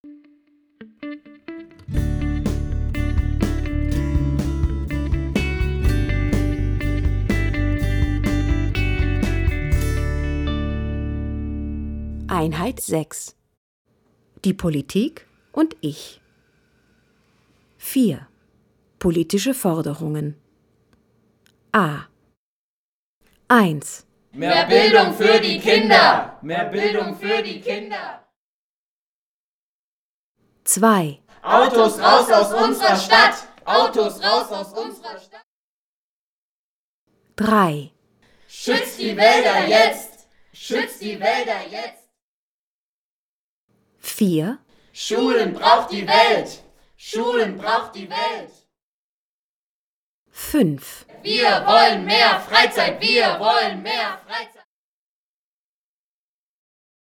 Einheit 6. Die Politik und ich. 4. Politische Forderungen. A. 1. Mehr Bildung für die Kinder! Mehr Bildung für die Kinder! 2. Autos raus aus unserer Stadt! Autos raus aus unserer Stadt! 3. Schützt die Wälder jetzt! Schützt die Wälder jetzt! 4. Schulen braucht die Welt! Schulen braucht die Welt! 5. Wir wollen mehr Freizeit! Wir wollen mehr Freizeit!